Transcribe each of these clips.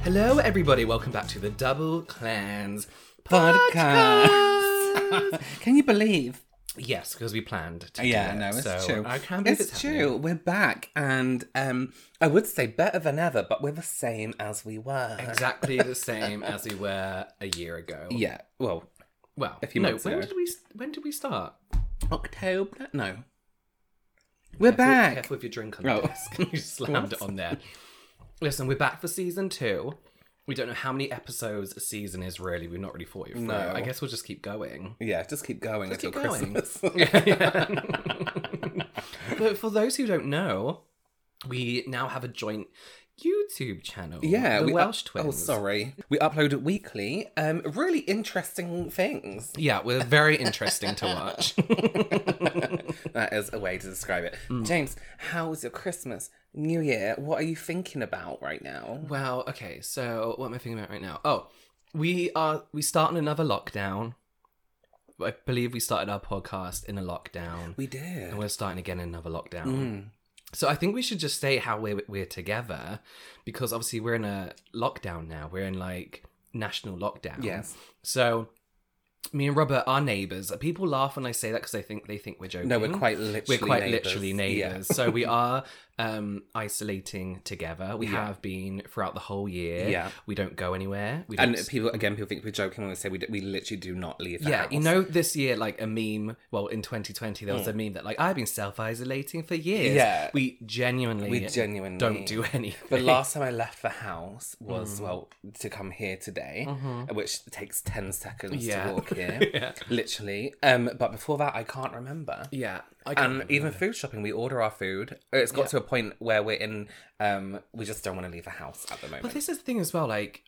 Hello, everybody. Welcome back to the Double Clans podcast. Can you believe? Yes, because we planned to do Yeah, it. no, it's so true. I can't believe It's happening. true. We're back, and I would say better than ever, but we're the same as we were. Exactly the same as we were a year ago. Yeah. Well, Well, a few no. months ago. When did we start? October? No. We're back. Careful with your drink on the Oh. desk. You slammed it on there. Listen, we're back for season 2. We don't know how many episodes a season is, really. We've not really thought it through. No. I guess we'll just keep going. Yeah, just keep going Just until keep going. Christmas. Yeah. But for those who don't know, we now have a joint YouTube channel. Yeah, the we Welsh Twins. Oh, sorry. We upload it weekly. Really interesting things. Yeah, we're very interesting to watch. That is a way to describe it. James, how was your Christmas, New Year? What are you thinking about right now? Well, okay, so what am I thinking about right now? Oh, we starting another lockdown. I believe we started our podcast in a lockdown. We did. And we're starting again in another lockdown. So I think we should just say how we're together, because obviously we're in a lockdown now. We're in like national lockdown. Yes. So me and Robert are neighbours. People laugh when I say that because they think we're joking. No, we're quite literally neighbours. Yeah. So we are isolating together. We have been throughout the whole year. Yeah. We don't go anywhere. We And don't people think we're joking when we say we literally do not leave the Yeah, house. you know, this year, like a meme, well, in 2020, there was a meme that, like, I've been self-isolating for years. Yeah. We genuinely don't do anything. The last time I left the house was, well, to come here today, which takes 10 seconds Yeah. to walk here. Yeah. Literally. But before that, I can't remember. Yeah. And even food shopping, we order our food. It's got to a point where we're in, we just don't want to leave the house at the moment. But this is the thing as well, like,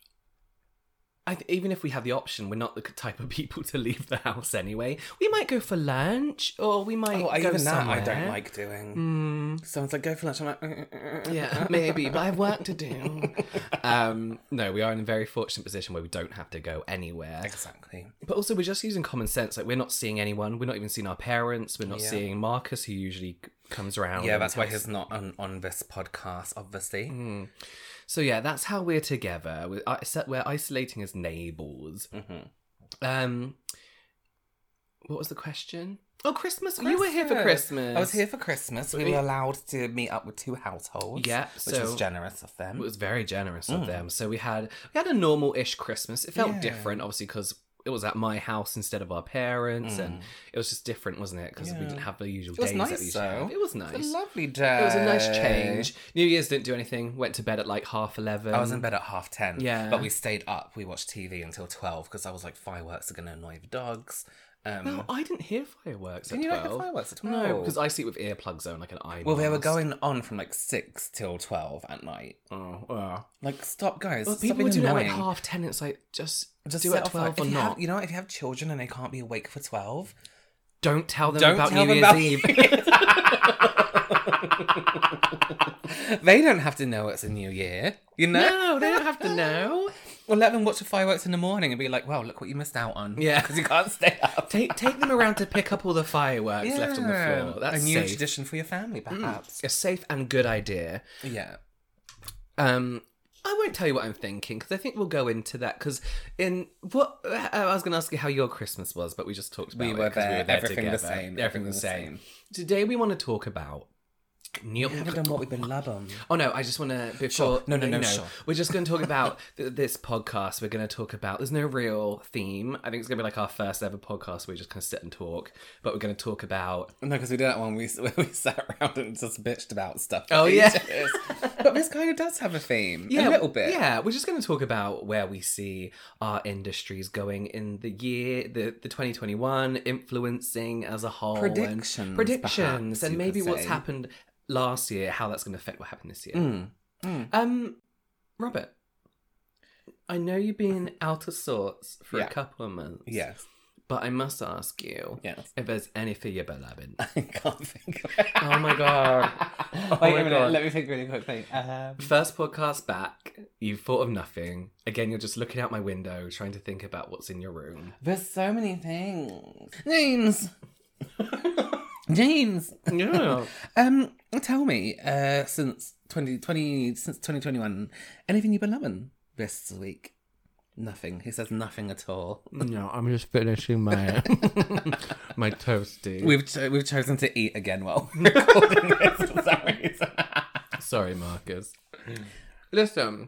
even if we have the option, we're not the type of people to leave the house anyway. We might go for lunch, or we might go even somewhere. that I don't like doing. Someone's like, go for lunch. I'm like, Yeah, maybe, but I have work to do. No, we are in a very fortunate position where we don't have to go anywhere. Exactly. But also, we're just using common sense. Like, we're not seeing anyone. We're not even seeing our parents. We're not seeing Marcus, who usually comes around. Yeah, and that's why tells- he's not on this podcast, obviously. So yeah, that's how we're together. We're isolating as neighbours. What was the question? Oh, Christmas. You were here for Christmas. I was here for Christmas. We were allowed to meet up with 2 households. Yeah, which was generous of them. It was very generous of them. So we had a normal-ish Christmas. It felt different, obviously, because it was at my house instead of our parents, and it was just different, wasn't it? Because we didn't have the usual It was days nice, that we used to have. though. It was nice. It was a lovely day. It was a nice change. New Year's didn't do anything. Went to bed at like 11:30. I was in bed at 10:30. Yeah. But we stayed up. We watched TV until 12 because I was like, fireworks are going to annoy the dogs. No, I didn't hear fireworks Can at you 12. not hear fireworks at 12? No, because I sleep with earplugs on, like an eye Well, they were mask. going on from like 6 till 12 at night. Oh, well. Like, stop, guys. Well, Stop people being were doing it at annoying. like 10:30. It's like, just do set it at off 12 or if you not. have- you know what? If you have children and they can't be awake for 12, Don't tell them Don't about tell New them Year's about- Eve. they don't have to know it's a new year. You know? No, they don't have to know. Or let them watch the fireworks in the morning and be like, wow, look what you missed out on. Yeah. Because you can't stay up. Take them around to pick up all the fireworks left on the floor. That's a new safe. tradition for your family, perhaps. A safe and good idea. Yeah. I won't tell you what I'm thinking because I think we'll go into that. Because I was going to ask you how your Christmas was, but we just talked about We it were 'cause there. Everything the together. same. Everything the same. Today we want to talk about. We haven't done what we've been loving. Oh no, I just want to before. Sure. No, sure. We're just going to talk about this podcast. We're going to talk about. There's no real theme. I think it's going to be like our first ever podcast. Where we just kind of sit and talk, but we're going to talk about. No, because we did that one. We sat around and just bitched about stuff. Oh, for yeah. ages. But this kind of does have a theme. Yeah, a little bit. Yeah, we're just going to talk about where we see our industries going in the year, the 2021, influencing as a whole. Predictions, Predictions, perhaps, and you maybe could what's say. happened last year, how that's going to affect what happened this year. Robert, I know you've been out of sorts for a couple of months. Yes. But I must ask you if there's anything you're beloved. I can't think of it. Oh my god. Wait a minute, let me think really quickly. First podcast back, you've thought of nothing. Again, you're just looking out my window, trying to think about what's in your room. There's so many things. James! James! Yeah. Tell me, since 2021, anything you've been loving? this week? Nothing. He says nothing at all. No, I'm just finishing my my toasty. We've chosen to eat again while recording this for some reason. Sorry, Marcus. Listen.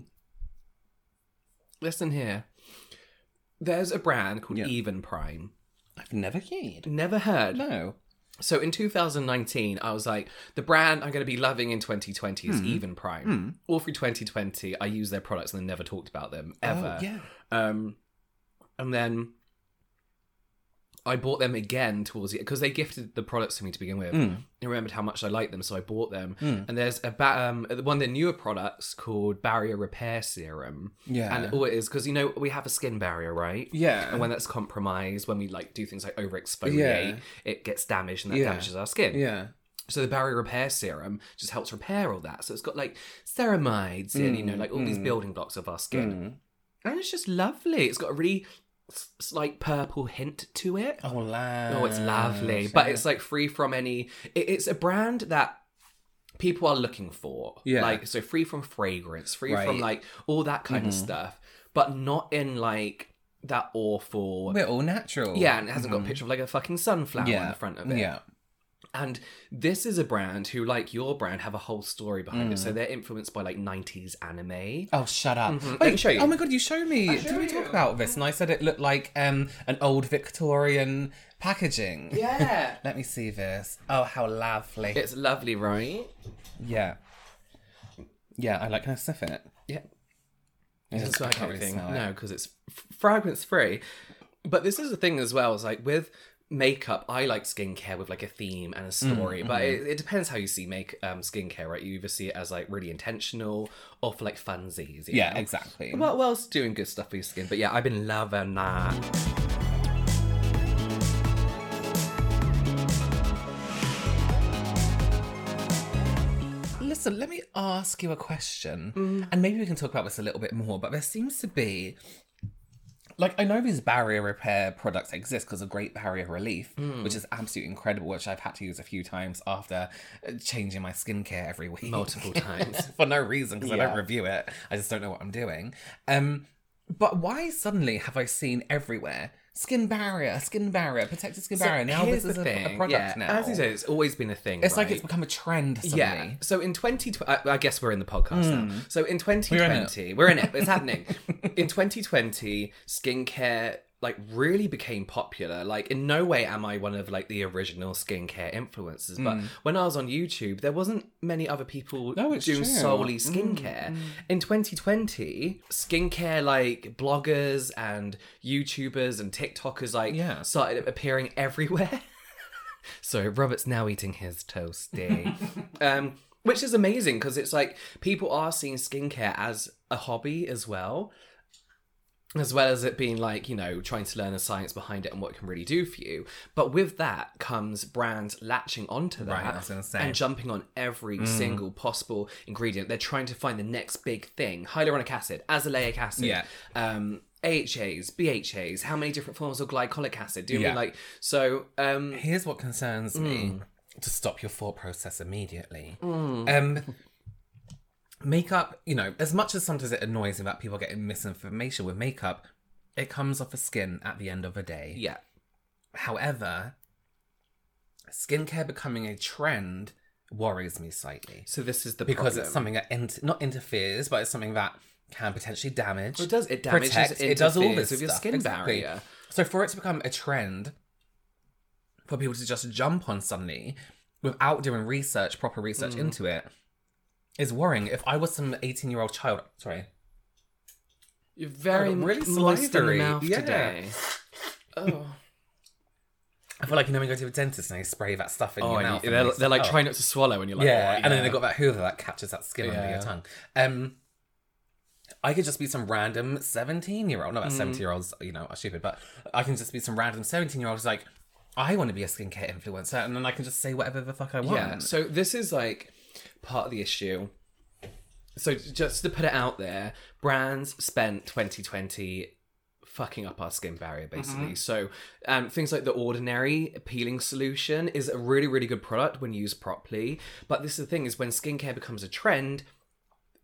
Listen here. There's a brand called Even Prime. I've never heard. Never heard? No. So in 2019, I was like, the brand I'm going to be loving in 2020 is Even Prime. All through 2020, I used their products and then never talked about them, ever. Oh, yeah. And then I bought them again towards the... Because they gifted the products to me to begin with. I remembered how much I liked them, so I bought them. And there's one of the newer products called Barrier Repair Serum. Yeah. And all it is, because, you know, we have a skin barrier, right? Yeah. And when that's compromised, when we, like, do things like overexfoliate, it gets damaged and that damages our skin. Yeah. So the Barrier Repair Serum just helps repair all that. So it's got, like, ceramides and, you know, like, all these building blocks of our skin. And it's just lovely. It's got a really... like purple hint to it. Oh, wow. Oh, it's lovely. But it's like free from any... It's a brand that people are looking for. Yeah. Like, so free from fragrance, free from like all that kind of stuff. But not in like that awful... We're all natural. Yeah, and it hasn't got a picture of like a fucking sunflower on the front of it. Yeah. And this is a brand who, like your brand, have a whole story behind it. So they're influenced by like 90s anime. Oh, shut up. Let me show you. Oh my God, you showed me. Did we talk about this? And I said it looked like an old Victorian packaging. Yeah. Let me see this. Oh, how lovely. It's lovely, right? Yeah. Yeah, I like, can I sniff it? Yeah. It It's I like can't really anything. smell it. No, because it's fragrance free. But this is the thing as well. Is like with makeup, I like skincare with like a theme and a story. But it depends how you see skincare, right? You either see it as like really intentional or for like funsies. You Yeah, know? exactly. Well, else doing good stuff for your skin. But yeah, I've been loving that. Listen, let me ask you a question. And maybe we can talk about this a little bit more, but there seems to be... Like, I know these barrier repair products exist because of Great Barrier Relief, which is absolutely incredible, which I've had to use a few times after changing my skincare every week. Multiple times. For no reason, because I don't review it. I just don't know what I'm doing. But why suddenly have I seen everywhere skin barrier, protected skin barrier? Now here's this is the thing. a product now. As you said, it's always been a thing. It's like right? it's become a trend suddenly. Yeah. So in 2020, I guess we're in the podcast now. So in 2020, we're in it. It's happening. In 2020, skincare like really became popular. Like in no way am I one of like the original skincare influencers, but when I was on YouTube, there wasn't many other people doing true. solely skincare. In 2020, skincare like bloggers and YouTubers and TikTokers like started appearing everywhere. So Robert's now eating his toasty. Which is amazing because it's like people are seeing skincare as a hobby as well as it being like, you know, trying to learn the science behind it and what it can really do for you. But with that comes brands latching onto that I was gonna say. and jumping on every single possible ingredient. They're trying to find the next big thing. Hyaluronic acid, azelaic acid, AHAs, BHAs, how many different forms of glycolic acid? Do we like... So... Here's what concerns me, to stop your thought process immediately. Makeup, you know, as much as sometimes it annoys me that people getting misinformation with makeup, it comes off the skin at the end of the day. Yeah. However, skincare becoming a trend worries me slightly. So this is the because problem. it's something that not interferes, but it's something that can potentially damage. It does. It damages, protect, it does all this with your stuff. skin barrier. So for it to become a trend, for people to just jump on suddenly without doing proper research into it, is worrying. If I was some 18-year-old child... Sorry. You're very really moist in the slithery. mouth Yeah. today. Oh. I feel like, you know, when you go to a dentist and they spray that stuff in your mouth. And they're like trying not to swallow and you're like... Yeah, oh, and then they got that hoover that catches that skin under Yeah. your tongue. I could just be some random 17-year-old. Not that 70-year-olds, you know, are stupid, but I can just be some random 17-year-old who's like, I want to be a skincare influencer, and then I can just say whatever the fuck I want. Yeah, so this is like part of the issue. So just to put it out there, brands spent 2020 fucking up our skin barrier, basically. So things like The Ordinary peeling solution is a really, really good product when used properly. But this is the thing, is when skincare becomes a trend,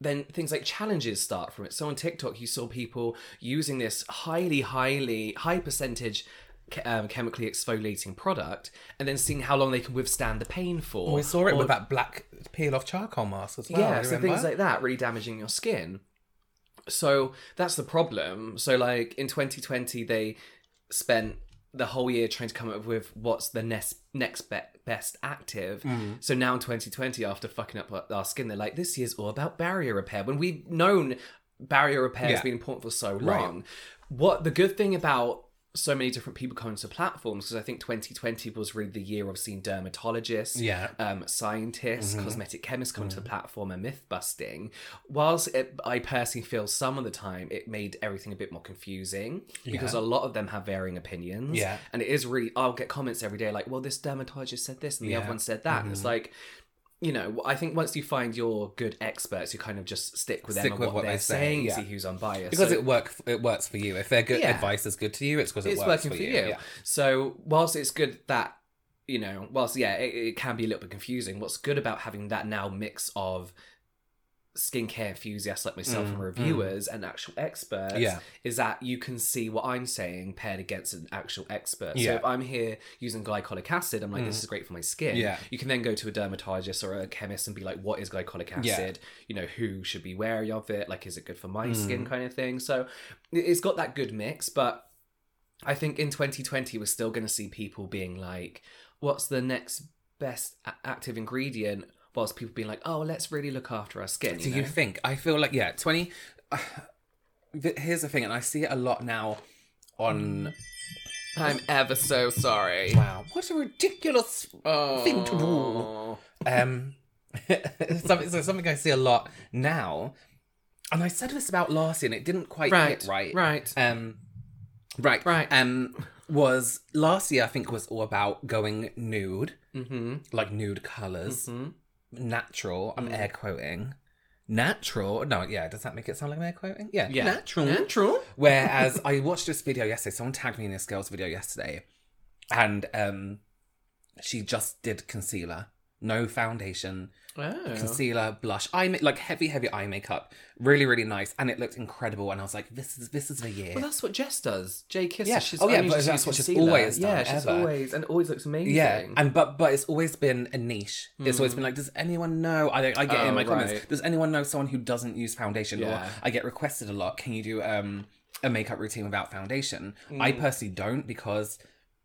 then things like challenges start from it. So on TikTok, you saw people using this high percentage chemically exfoliating product, and then seeing how long they can withstand the pain for. We saw it with that black peel-off charcoal mask as well. Yeah, so things like that really damaging your skin. So that's the problem. So like in 2020, they spent the whole year trying to come up with what's the next best active. So now in 2020, after fucking up our skin, they're like, this year's all about barrier repair. When we've known barrier repair has been important for so long. Right. What the good thing about so many different people coming to platforms, because I think 2020 was really the year of seeing dermatologists, scientists, cosmetic chemists come to the platform and myth busting. Whilst I personally feel some of the time it made everything a bit more confusing because a lot of them have varying opinions. Yeah. And it is really, I'll get comments every day like, well, this dermatologist said this and the other one said that. And it's like, you know, I think once you find your good experts, you kind of just stick with them and what they're saying, see who's unbiased. Because it works for you. If their good advice is good to you, it's because it's works for you. Yeah. So whilst it's good that, you know, it can be a little bit confusing, what's good about having that now mix of skincare enthusiasts like myself and reviewers and actual experts is that you can see what I'm saying paired against an actual expert. So if I'm here using glycolic acid, I'm like, this is great for my skin. You can then go to a dermatologist or a chemist and be like, what is glycolic acid? You know, who should be wary of it? Like, is it good for my skin kind of thing? So it's got that good mix, but I think in 2020 we're still going to see people being like, what's the next best active ingredient? Whilst people being like, oh, let's really look after our skin. Do you think? I feel like, here's the thing, and I see it a lot now on... I'm ever so sorry. Wow. What a ridiculous thing to do. Something I see a lot now, and I said this about last year, and it didn't quite hit right. Was last year, I think, was all about going nude, like nude colours. Natural, I'm air quoting. Natural? No, does that make it sound like I'm air quoting? Yeah. Natural. Whereas I watched this video yesterday, someone tagged me in this girl's video yesterday, and she just did concealer. No foundation. Concealer, blush, like heavy eye makeup. Really, really nice. And it looked incredible. And I was like, this is the year. Well, that's what Jess does. Jay Kisser. Yeah. But that's what she's always done. Yeah, she's always, and it always looks amazing. Yeah. And but it's always been a niche. It's always been like, does anyone know? I get it in my comments. Does anyone know someone who doesn't use foundation? Or I get requested a lot. Can you do a makeup routine without foundation? I personally don't, because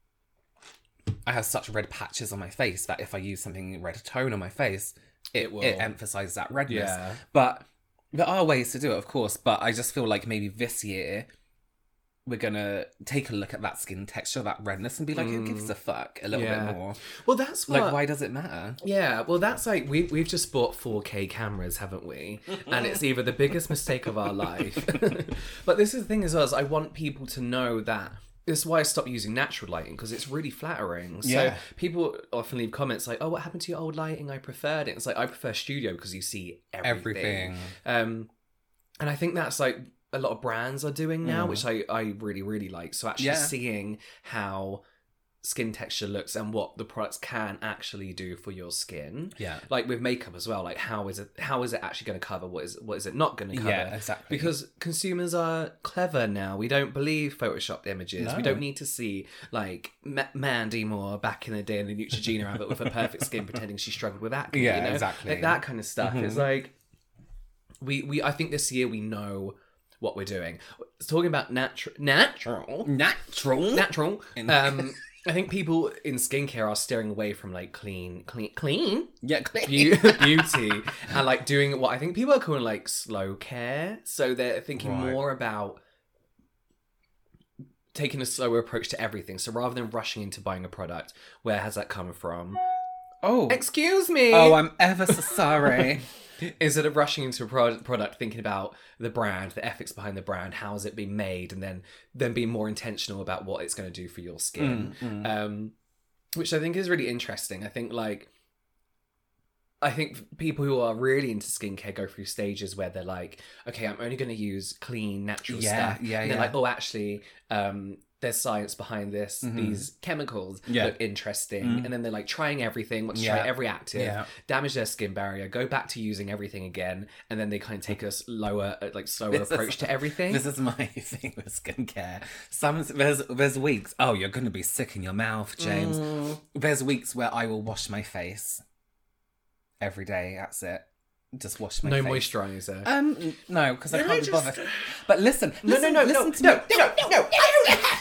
I have such red patches on my face that if I use something red tone on my face, it emphasizes that redness. Yeah. But there are ways to do it, of course. But I just feel like maybe this year we're gonna take a look at that skin texture, that redness, and be like, who gives a fuck a little bit more? Well, that's what... like, why does it matter? Yeah, well, that's like we've just bought 4K cameras, haven't we? And it's either the biggest mistake of our life. But this is the thing as well, is I want people to know that. This is why I stopped using natural lighting, because it's really flattering. So people often leave comments like, oh, what happened to your old lighting? I preferred it. It's like, I prefer studio because you see everything. And I think that's like a lot of brands are doing now, which I really, really like. So actually seeing how skin texture looks and what the products can actually do for your skin. Yeah. Like with makeup as well, like how is it actually going to cover? What is it not going to cover? Yeah, exactly. Because consumers are clever now. We don't believe photoshopped images. No. We don't need to see like Mandy Moore back in the day in the Neutrogena advert with her perfect skin pretending she struggled with acne. Yeah, you know? exactly. Like that kind of stuff. It's like we I think this year we know what we're doing. Talking about natural. I think people in skincare are steering away from like clean, beauty, and like doing what I think people are calling like slow care. So they're thinking more about taking a slower approach to everything. So rather than rushing into buying a product, where has that come from? Oh, excuse me. Oh, I'm ever so sorry. Instead of rushing into a product, thinking about the brand, the ethics behind the brand, how has it been made, and then being more intentional about what it's going to do for your skin, which I think is really interesting. I think people who are really into skincare go through stages where they're like, okay, I'm only going to use clean, natural stuff. And they're like, oh, actually, there's science behind this. These chemicals look interesting. And then they're like trying everything, want to try every active, damage their skin barrier, go back to using everything again. And then they kind of take a slower approach to everything. This is my thing with skincare. There's weeks, you're going to be sick in your mouth, James. There's weeks where I will wash my face every day. That's it. Just wash my face. No moisturiser. No, because I can't be bothered. But listen. No. I don't have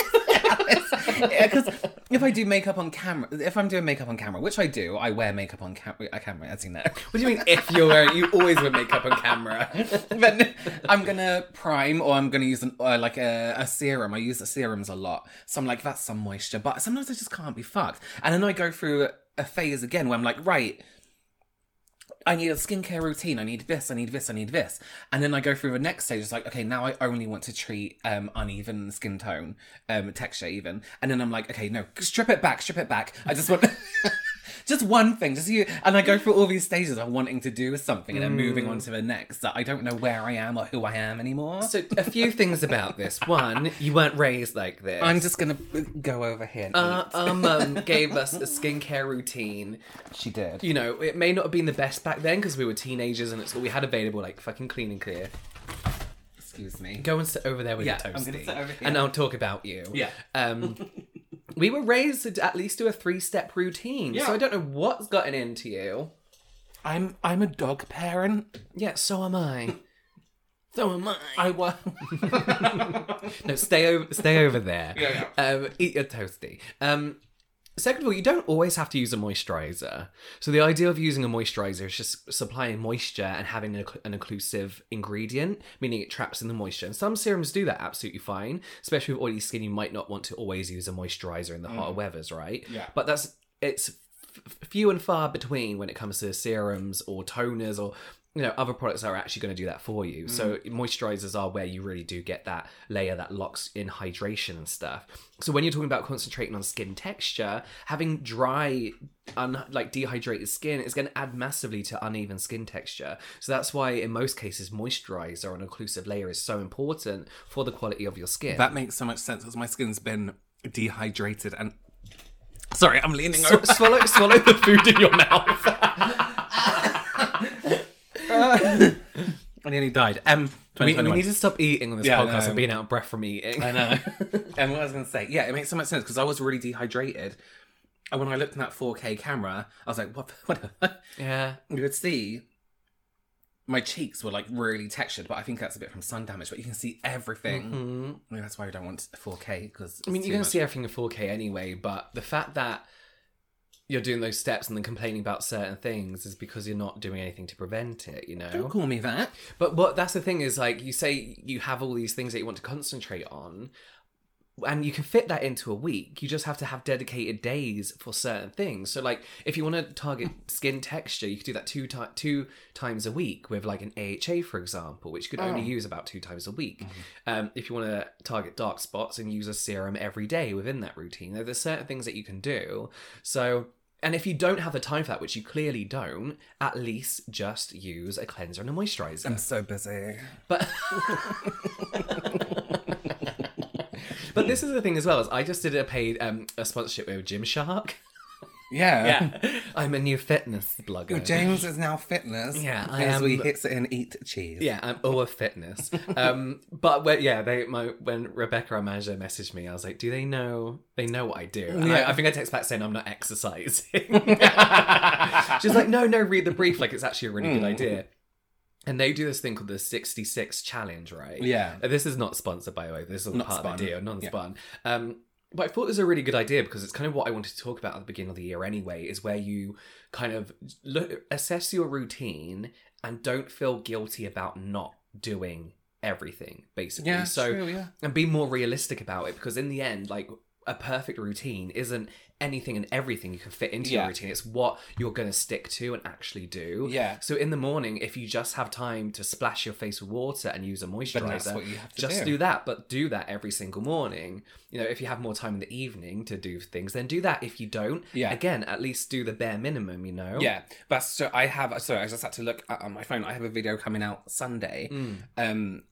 to. Because if I do makeup on camera, if I'm doing makeup on camera, which I do, I wear makeup on camera, as you know. What do you mean if you're wearing? You always wear makeup on camera. But I'm gonna prime, or I'm gonna use a serum. I use the serums a lot, so I'm like, that's some moisture. But sometimes I just can't be fucked, and then I go through a phase again where I'm like, right, I need a skincare routine. I need this. And then I go through the next stage. It's like, okay, now I only want to treat uneven skin tone, texture even. And then I'm like, okay, no, strip it back. I just want just one thing. And I go through all these stages of wanting to do something and then moving on to the next. That I don't know where I am or who I am anymore. So a few things about this. One, you weren't raised like this. I'm just going to go over here. Our mum gave us a skincare routine. She did. You know, it may not have been the best back then because we were teenagers and it's all we had available, like fucking Clean and Clear. Excuse me. Go and sit over there with your toasty. I'm going to sit over here. And I'll talk about you. Yeah. We were raised to at least do a 3-step routine. Yeah. So I don't know what's gotten into you. I'm a dog parent. Yeah, so am I. So am I. No, stay over there. Yeah. Eat your toasty. Second of all, you don't always have to use a moisturiser. So the idea of using a moisturiser is just supplying moisture and having an occlusive ingredient, meaning it traps in the moisture. And some serums do that absolutely fine. Especially with oily skin, you might not want to always use a moisturiser in the hotter weathers, right? Yeah. But it's few and far between when it comes to serums or toners or other products that are actually going to do that for you. So moisturizers are where you really do get that layer that locks in hydration and stuff. So when you're talking about concentrating on skin texture, having dry, dehydrated skin is going to add massively to uneven skin texture. So that's why in most cases, moisturizer, an occlusive layer, is so important for the quality of your skin. That makes so much sense because my skin's been dehydrated and... Sorry, I'm leaning over. Swallow the food in your mouth. I nearly died. We need to stop eating on this podcast and being out of breath from eating. I know. And what I was going to say, it makes so much sense because I was really dehydrated. And when I looked in that 4K camera, I was like, what? Yeah. You could see my cheeks were like really textured, but I think that's a bit from sun damage, but you can see everything. Mm-hmm. I mean, that's why I don't want 4K because you're going to see everything in 4K anyway, but the fact that you're doing those steps and then complaining about certain things is because you're not doing anything to prevent it, Don't call me that. But that's the thing is, like, you say you have all these things that you want to concentrate on, and you can fit that into a week. You just have to have dedicated days for certain things. So, like, if you want to target skin texture, you could do that two times a week with, like, an AHA, for example, which you could only use about 2 times a week. Mm-hmm. If you want to target dark spots and use a serum every day within that routine, there's certain things that you can do. So... And if you don't have the time for that, which you clearly don't, at least just use a cleanser and a moisturiser. I'm so busy. But this is the thing as well, is I just did a paid a sponsorship with Gymshark. Yeah. I'm a new fitness blogger. Well, James is now fitness. Yeah, I am. As we hit it and eat cheese. Yeah, I'm all of fitness. But when Rebecca, our manager, messaged me, I was like, do they know? They know what I do. And I think I text back saying I'm not exercising. She's like, no, read the brief. Like, it's actually a really good idea. And they do this thing called the 66 challenge, right? Yeah. This is not sponsored, by the way. This is not part spun. of the deal, non-spun. Yeah. But I thought it was a really good idea because it's kind of what I wanted to talk about at the beginning of the year anyway, is where you kind of assess your routine and don't feel guilty about not doing everything, basically. Yeah, true, yeah. And be more realistic about it, because in the end, like, a perfect routine isn't anything and everything you can fit into your routine. It's what you're going to stick to and actually do. Yeah. So in the morning, if you just have time to splash your face with water and use a moisturizer, that's what you have to just do that. But do that every single morning. If you have more time in the evening to do things, then do that. If you don't, again, at least do the bare minimum, Yeah. But I just had to look on my phone. I have a video coming out Sunday.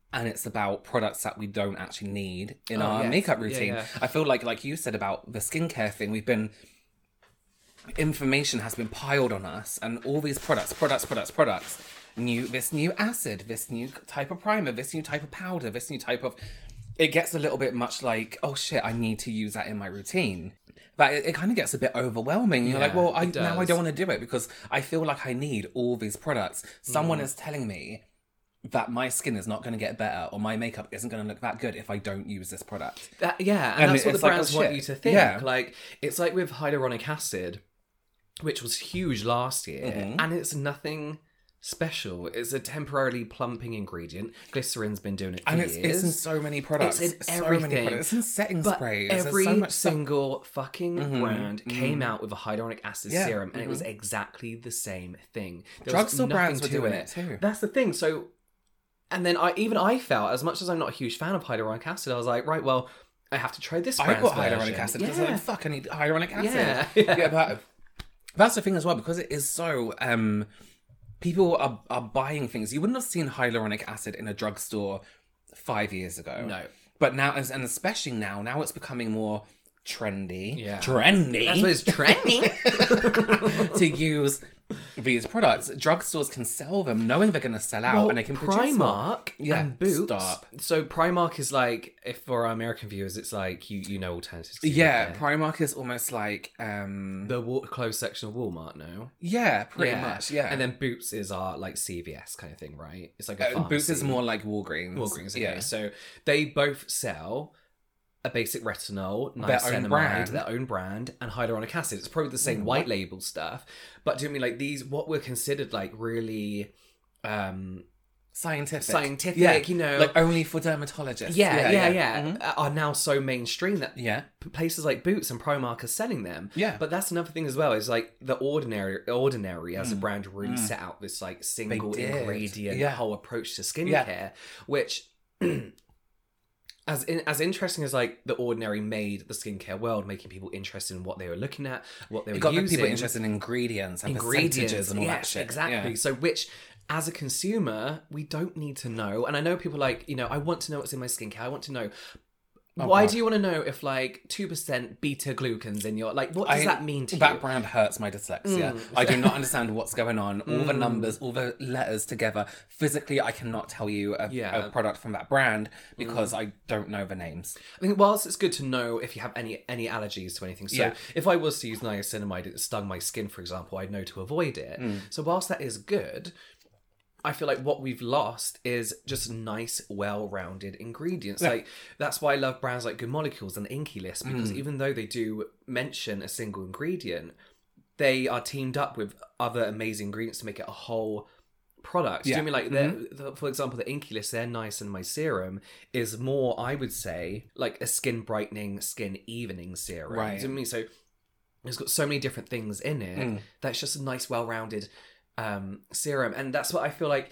and it's about products that we don't actually need in our makeup routine. I feel like you said about the skincare thing, information has been piled on us, and all these products, this new acid, this new type of primer, this new type of powder, this new type of... It gets a little bit much like, oh shit, I need to use that in my routine. But it kind of gets a bit overwhelming. You're like, well, now I don't want to do it because I feel like I need all these products. Someone is telling me that my skin is not going to get better or my makeup isn't going to look that good if I don't use this product. And that's what the brands want you to think. Yeah. Like, it's like with hyaluronic acid, which was huge last year, and it's nothing special. It's a temporarily plumping ingredient. Glycerin's been doing it for years. And it's in so many products. It's in everything. It's in setting sprays. Every single fucking brand came out with a hyaluronic acid serum, and it was exactly the same thing. Drugstore brands were doing it too. That's the thing. So, and then I felt, as much as I'm not a huge fan of hyaluronic acid, I was like, right, well, I have to try this brand's version. I got hyaluronic acid because I'm like, fuck, I need hyaluronic acid. Yeah, but that's the thing as well, because it is so... people are buying things. You wouldn't have seen hyaluronic acid in a drugstore 5 years ago. No. But now, and especially now it's becoming more trendy. Yeah. Trendy. That's what it's trending. To use these products. Drugstores can sell them knowing they're going to sell out, and they can produce Primark and Boots. Stop. So Primark is like, if for our American viewers, it's like, you know alternatives. Yeah, Primark is almost like... the clothes section of Walmart now. Yeah, pretty much, yeah. And then Boots is our like CVS kind of thing, right? It's like a pharmacy. Boots is more like Walgreens. Walgreens, okay. Yeah. So they both sell a basic retinol, niacinamide, their own brand, and hyaluronic acid. It's probably the same white label stuff, but do you mean like these, what were considered like really scientific, you know, like only for dermatologists, are now so mainstream that places like Boots and Primark are selling them. But that's another thing as well, is like the Ordinary as a brand really set out this like single ingredient whole approach to skincare, which As interesting as like the Ordinary made the skincare world, making people interested in what they were looking at, what they were using. It got people interested in ingredients and percentages and all that shit. Exactly. Yeah. So which, as a consumer, we don't need to know. And I know people like, you know, I want to know what's in my skincare. I want to know. Why do you want to know if like 2% beta glucans in your, like, what does that mean to you? That brand hurts my dyslexia. I do not understand what's going on. All the numbers, all the letters together. Physically, I cannot tell you a product from that brand because I don't know the names. I think whilst it's good to know if you have any allergies to anything. So if I was to use niacinamide and it stung my skin, for example, I'd know to avoid it. So whilst that is good, I feel like what we've lost is just nice, well-rounded ingredients. Like, that's why I love brands like Good Molecules and Inkey List, because even though they do mention a single ingredient, they are teamed up with other amazing ingredients to make it a whole product. Do you mean like, for example, the Inkey List, their Niacinamide serum is more, I would say, like a skin brightening, skin evening serum. Right. Do you know what I mean? So it's got so many different things in it that's just a nice, well-rounded serum. And that's what I feel like,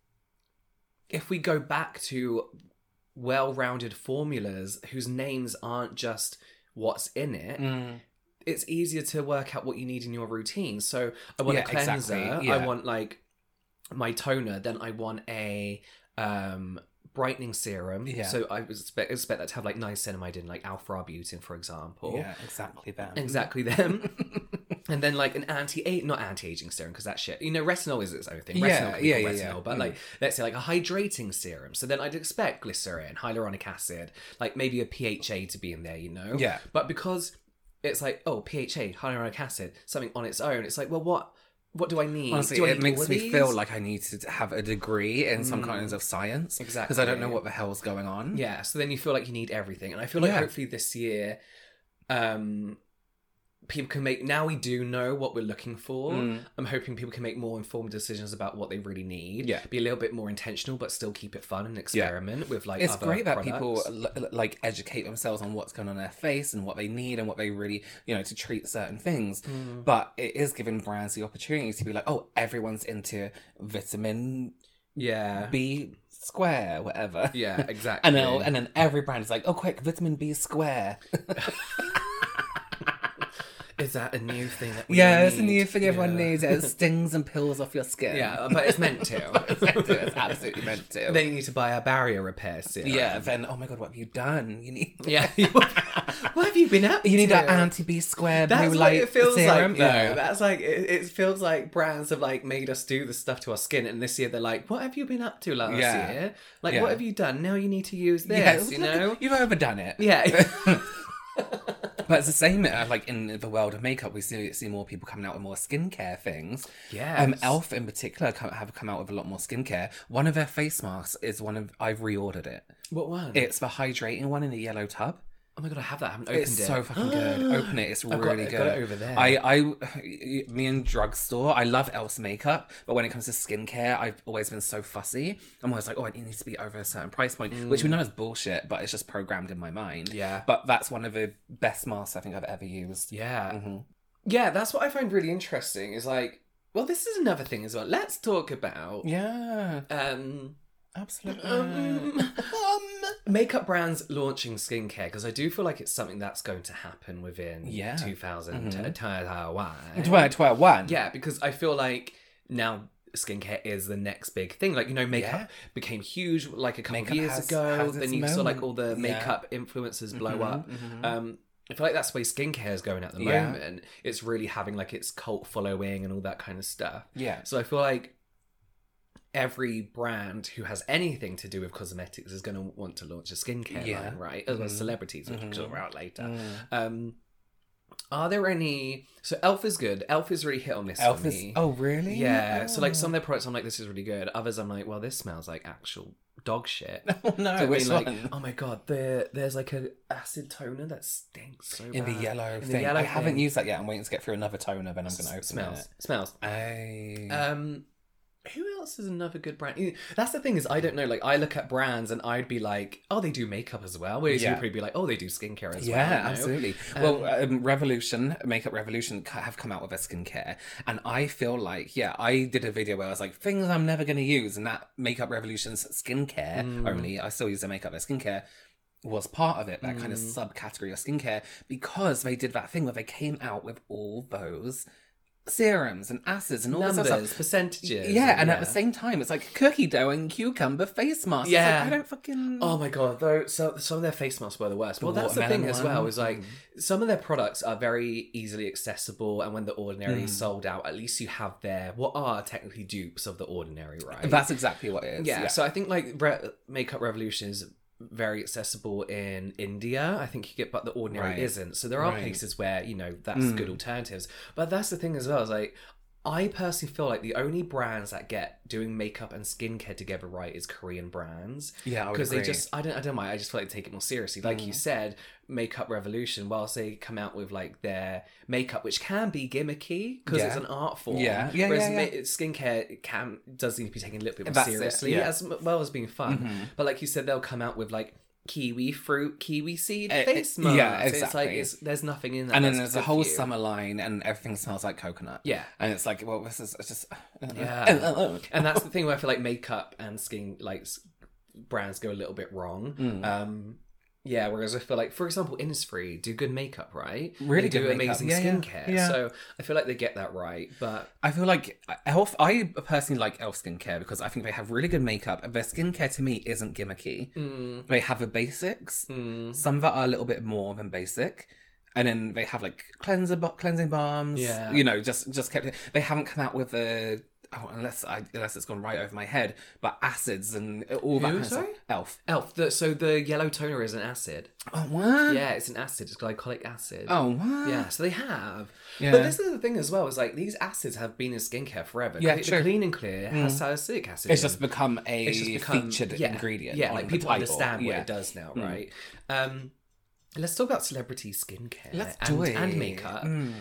if we go back to well-rounded formulas whose names aren't just what's in it, it's easier to work out what you need in your routine. So I want a cleanser, I want like my toner, then I want a brightening serum. So I would expect that to have like niacinamide in, like alpha-arbutin, for example. Exactly them. And then like not anti-aging serum, because that shit, you know, retinol is its own thing. But like, let's say like a hydrating serum. So then I'd expect glycerin, hyaluronic acid, like maybe a PHA to be in there, you know? But because it's like, oh, PHA, hyaluronic acid, something on its own, it's like, well, what do I need? Honestly, it makes me feel like I need to have a degree in some kinds of science. Exactly. Because I don't know what the hell's going on. Yeah, so then you feel like you need everything. And I feel like hopefully this year, people can make, now we do know what we're looking for. I'm hoping people can make more informed decisions about what they really need. Be a little bit more intentional, but still keep it fun and experiment with like, it's other great that products. people like educate themselves on what's going on in their face and what they need and what they really, you know, to treat certain things. But it is giving brands the opportunity to be like, oh, everyone's into vitamin B square, whatever. Yeah, exactly. and then every brand is like, oh, quick, vitamin B square. Is that a new thing that we Yeah, need? it's a new thing everyone needs. It stings and pills off your skin. Yeah, but it's meant to. It's absolutely meant to. Then you need to buy a barrier repair serum. Yeah, then, oh my God, what have you done? You need... Yeah. What have you been up to? You need that anti-B square blue That's what light it feels serum. like, though. That's like, it feels like brands have, like, made us do this stuff to our skin, and this year they're like, what have you been up to last year? Like, what have you done? Now you need to use this, you know? You've overdone it. Yeah. But it's the same, like, in the world of makeup, we see more people coming out with more skincare things. Yeah. Elf, in particular, have come out with a lot more skincare. One of their face masks is I've reordered it. What one? It's the hydrating one in the yellow tub. Oh my God, I have that. I haven't opened it. It's so fucking good. Open it. It's really good. Got it over there. Me and drugstore, I love Elf's makeup, but when it comes to skincare, I've always been so fussy. I'm always like, oh, it needs to be over a certain price point, which we know is bullshit, but it's just programmed in my mind. Yeah. But that's one of the best masks I think I've ever used. Yeah. Mm-hmm. Yeah, that's what I find really interesting is like, well, this is another thing as well. Let's talk about... Yeah. Absolutely. Makeup brands launching skincare, because I do feel like it's something that's going to happen within 2021. Yeah, because I feel like now skincare is the next big thing. Like, you know, makeup became huge like a couple of years ago. Then you saw like all the makeup influencers blow up. I feel like that's the way skincare is going at the moment. It's really having like its cult following and all that kind of stuff. Yeah. So I feel like every brand who has anything to do with cosmetics is going to want to launch a skincare line, right? As well as celebrities, which we'll talk about later. Are there any... So Elf is good. Elf is really hit on this for me. Oh, really? Yeah. So like some of their products, I'm like, this is really good. Others, I'm like, well, this smells like actual dog shit. Oh no, so which like, one? Oh my God, there's like an acid toner that stinks so in bad. The yellow thing. I haven't used that yet. I'm waiting to get through another toner, then I'm going to open it. Smells. Who else is another good brand? That's the thing is, I don't know. Like, I look at brands and I'd be like, oh, they do makeup as well. Whereas you'd probably be like, oh, they do skincare as well. Yeah, absolutely. Makeup Revolution have come out with a skincare. And I feel like, I did a video where I was like, things I'm never going to use. And that Makeup Revolution's skincare only, I still use the makeup as skincare, was part of it, that kind of subcategory of skincare, because they did that thing where they came out with all those serums and acids and all numbers, this stuff. percentages. And at the same time, it's like cookie dough and cucumber face masks. Yeah. Like, I don't fucking... Oh my God, though, so some of their face masks were the worst. Well, that's the thing as well, is like, some of their products are very easily accessible, and when The Ordinary is sold out, at least you have what are technically dupes of The Ordinary, right? That's exactly what it is. Yeah, so I think like Makeup Revolution is very accessible in India. I think you get, but The Ordinary isn't. So there are places where, you know, that's good alternatives. But that's the thing as well, is like, I personally feel like the only brands that get doing makeup and skincare together right is Korean brands. Yeah, because they just, I don't mind. I just feel like they take it more seriously. Like you said, Makeup Revolution, whilst they come out with like their makeup, which can be gimmicky because it's an art form. Whereas skincare does need to be taken a little bit more seriously, as well as being fun. But like you said, they'll come out with like kiwi fruit, kiwi seed face mask. Yeah, exactly. It's like there's nothing in that. And then there's a whole summer line, and everything smells like coconut. Yeah, and it's like, well, this is just and that's the thing where I feel like makeup and skin like brands go a little bit wrong. Yeah, whereas I feel like, for example, Innisfree do good makeup, right? Really they do good amazing skincare. Yeah. So I feel like they get that right. But I feel like Elf, I personally like Elf skincare because I think they have really good makeup. Their skincare to me isn't gimmicky. They have the basics. Some of it are a little bit more than basic. And then they have like cleansing balms. Yeah. You know, just kept it. They haven't come out with a... Oh, unless it's gone right over my head, but acids and all that kind of stuff. Elf. So the yellow toner is an acid. Oh, what? Yeah, it's an acid. It's glycolic acid. Oh, what? Yeah, so they have. Yeah. But this is the thing as well, is like these acids have been in skincare forever. Yeah, the Clean and Clear has salicylic acid. It's just become featured ingredient. Yeah, like people understand what it does now, right? Let's talk about celebrity skincare and makeup.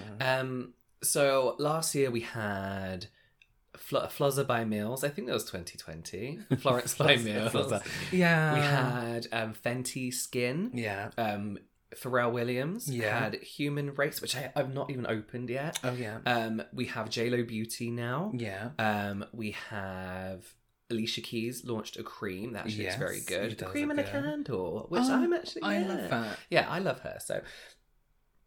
So last year we had Fluzzer by Mills. I think that was 2020. Florence by Mills. Yeah. We had Fenty Skin. Yeah. Pharrell Williams had Human Race, which I've not even opened yet. Oh yeah. We have JLo Beauty now. Yeah. We have Alicia Keys launched a cream that actually is very good. The cream and a candle, which I'm actually... I love that. Yeah, I love her. So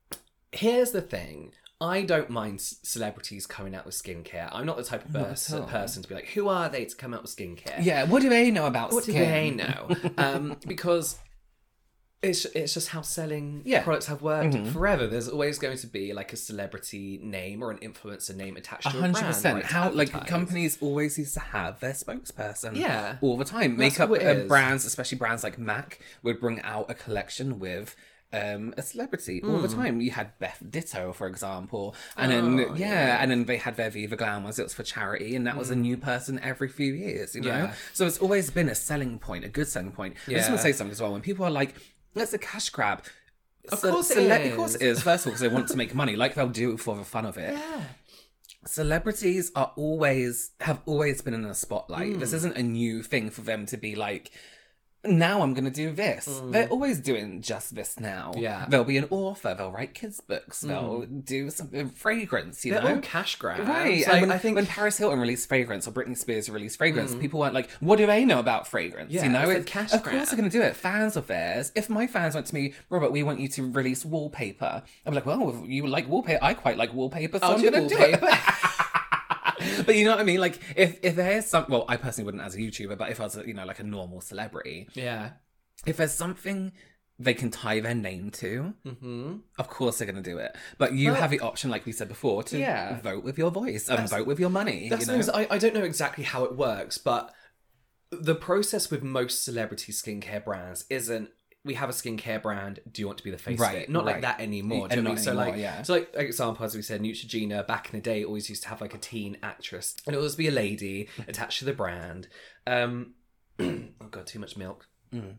Here's the thing. I don't mind celebrities coming out with skincare. I'm not the type of person to be like, who are they to come out with skincare? Yeah, what do they know about What skin? do they know? Because it's just how selling products have worked forever. There's always going to be like a celebrity name or an influencer name attached to a brand. 100%. How like companies always used to have their spokesperson. All the time. That's Makeup what brands, especially brands like MAC, would bring out a collection with a celebrity all the time. You had Beth Ditto, for example, and and then they had their Viva Glam ones. It was for charity, and that was a new person every few years, you know. So it's always been a selling point, a good selling point. I just want to say something as well. When people are like, "That's a cash grab," of course it is. Of course it is. First of all, because they want to make money, like they'll do it for the fun of it. Yeah. Celebrities have always been in the spotlight. This isn't a new thing for them to be like, now I'm going to do this. They're always doing just this now. Yeah. They'll be an author. They'll write kids' books. They'll do some fragrance, you know? They're all cash grabs. Right. Like, and I think when Paris Hilton released fragrance or Britney Spears released fragrance, people weren't like, what do they know about fragrance? Yeah, you know? it's a cash of grab. course they're going to do it. Fans of theirs. If my fans went to me, Robert, we want you to release wallpaper. I'd be like, well, if you like wallpaper, I quite like wallpaper, so I'm going to do it. But you know what I mean? Like, if there's some... Well, I personally wouldn't as a YouTuber, but if I was, like a normal celebrity... Yeah. If there's something they can tie their name to, of course they're going to do it. But you have the option, like we said before, to vote with your voice and vote with your money. That's I don't know exactly how it works, but the process with most celebrity skincare brands isn't, we have a skincare brand, do you want to be the face of it? Not like that anymore. Do you know what I mean? So like example, as we said, Neutrogena back in the day always used to have like a teen actress. And it would always be a lady attached to the brand. Oh god, too much milk.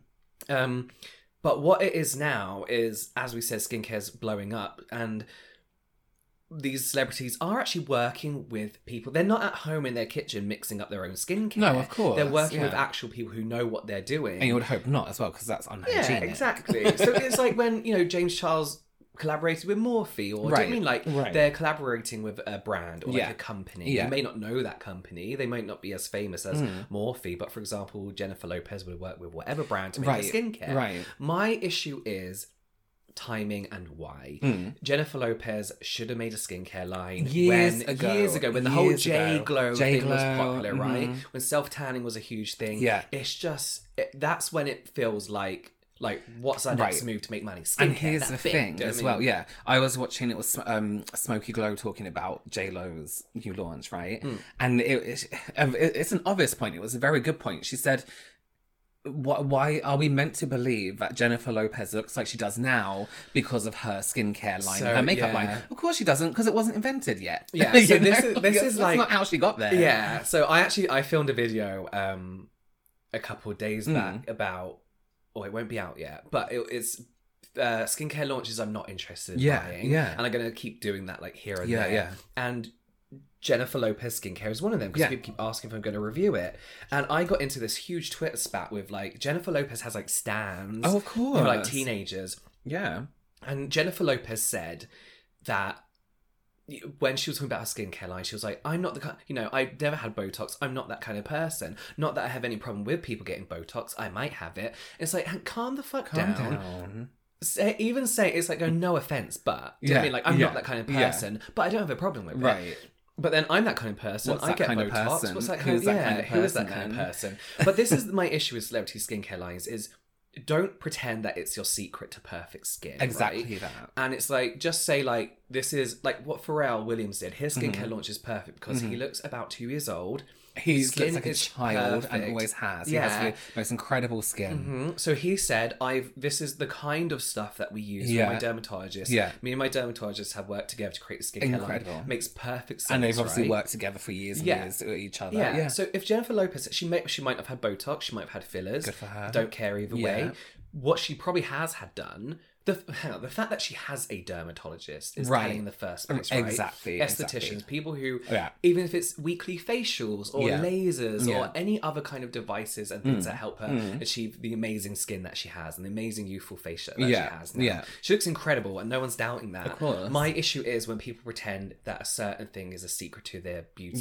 But what it is now is, as we said, skincare's blowing up, and these celebrities are actually working with people. They're not at home in their kitchen mixing up their own skincare. No, of course. They're working with actual people who know what they're doing. And you would hope not as well, because that's unhygienic. Yeah, exactly. So it's like when, James Charles collaborated with Morphe, or do you mean like they're collaborating with a brand or like a company? You may not know that company, they might not be as famous as Morphe, but for example, Jennifer Lopez would work with whatever brand to make her skincare. Right. My issue is timing and why. Jennifer Lopez should have made a skincare line years ago when the whole J-Glow thing was popular, right? When self-tanning was a huge thing. Yeah. It's just, that's when it feels like, what's our next move to make money? Skincare, and here's the thing as well. Yeah, I was watching. It was Smokey Glow talking about J-Lo's new launch, right? And it's an obvious point. It was a very good point. She said, "Why are we meant to believe that Jennifer Lopez looks like she does now because of her skincare line and her makeup line? Of course she doesn't, because it wasn't invented yet. Yeah, so this is like not how she got there. Yeah. So I filmed a video a couple of days back about. Oh, it won't be out yet, but it's skincare launches I'm not interested in buying. Yeah. And I'm going to keep doing that like here and there. Yeah. And Jennifer Lopez skincare is one of them, because people keep asking if I'm going to review it. And I got into this huge Twitter spat with like, Jennifer Lopez has like stans. Oh, of course. Who are like teenagers. Yeah. And Jennifer Lopez said that when she was talking about her skincare line, she was like, I'm not the kind, I've never had Botox. I'm not that kind of person. Not that I have any problem with people getting Botox. I might have it. It's like, calm the fuck down. Even say, it's like, no offense, but, do you know what I mean? Like, I'm not that kind of person, but I don't have a problem with it. Right. But then I'm that kind of person. I get Botox. What's that kind of person? Who is that kind of person? But this is my issue with celebrity skincare lines is, don't pretend that it's your secret to perfect skin. Exactly right? that. And it's like, just say like, this is like what Pharrell Williams did. His skincare launch is perfect because he looks about 2 years old. He looks like a child and always has. He has the most incredible skin. So he said, this is the kind of stuff that we use with my dermatologist. Yeah. Me and my dermatologist have worked together to create a skincare line. Makes perfect sense. And they've obviously worked together for years and years with each other. Yeah. So if Jennifer Lopez, she might not have had Botox, she might have had fillers. Good for her. Don't care either way. What she probably has had done, the fact that she has a dermatologist is telling in the first place, right? Exactly. Estheticians, people who, even if it's weekly facials or lasers or any other kind of devices and things that help her achieve the amazing skin that she has and the amazing youthful face that she has now. Yeah. She looks incredible and no one's doubting that. Of course. My issue is when people pretend that a certain thing is a secret to their beauty. Yeah.